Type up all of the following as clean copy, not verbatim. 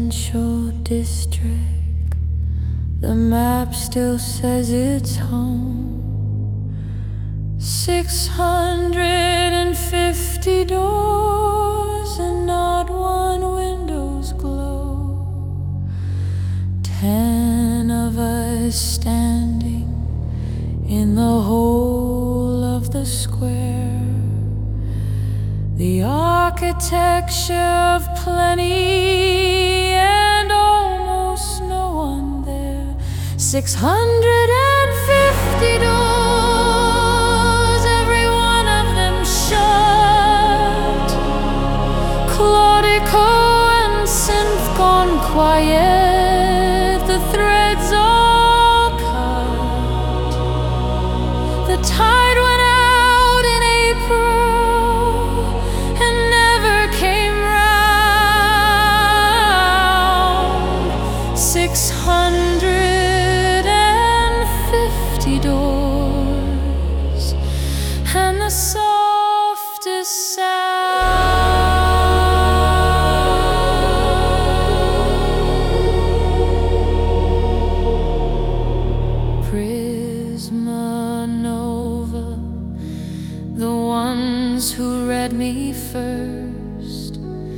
residential district. The map still says it's home. 650 doors and not one window's glow. 10 of us standing in the whole of the square. The architecture of plenty and almost no one there. 650 doors, every one of them shut. Claudico and synth gone quiet, the threads all cut. The tide went out in April and never came round. 650 doors and the softest sound. Prisma Nova, the ones who read me first.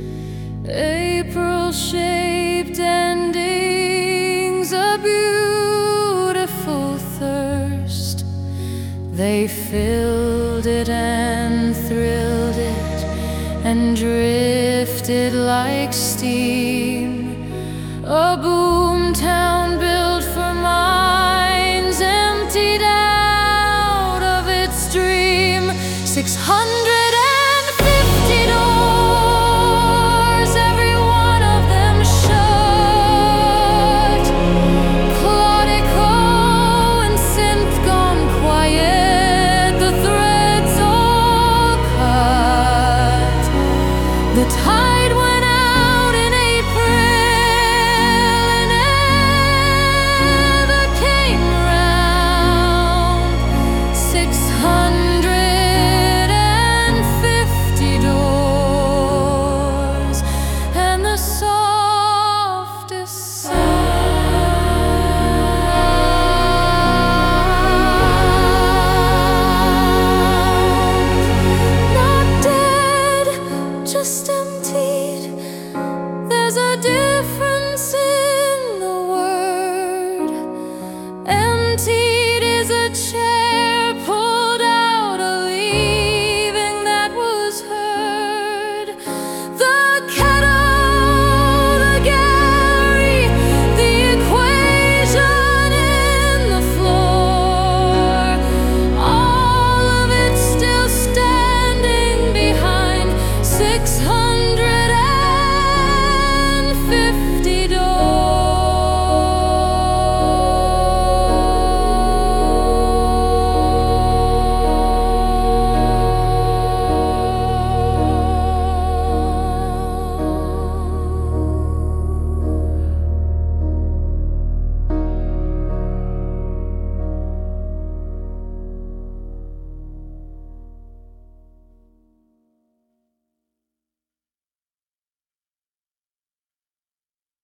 April-shaped endings, a beautiful thirst. They filled it and thrilled it and drifted like steam. A boom town built for minds emptied out of its dream. 600